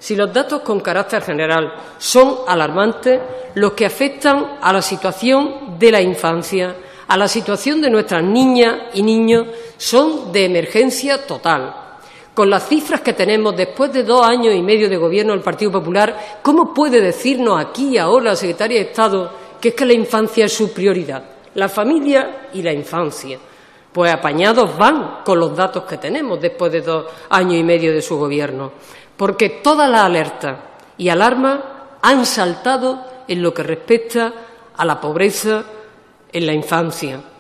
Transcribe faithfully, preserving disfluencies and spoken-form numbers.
si los datos con carácter general son alarmantes, los que afectan a la situación de la infancia, a la situación de nuestras niñas y niños, son de emergencia total. Con las cifras que tenemos después de dos años y medio de gobierno del Partido Popular, ¿cómo puede decirnos aquí y ahora la secretaria de Estado que es que la infancia es su prioridad? La familia y la infancia. Pues apañados van con los datos que tenemos después de dos años y medio de su gobierno, porque todas las alertas y alarmas han saltado en lo que respecta a la pobreza en la infancia.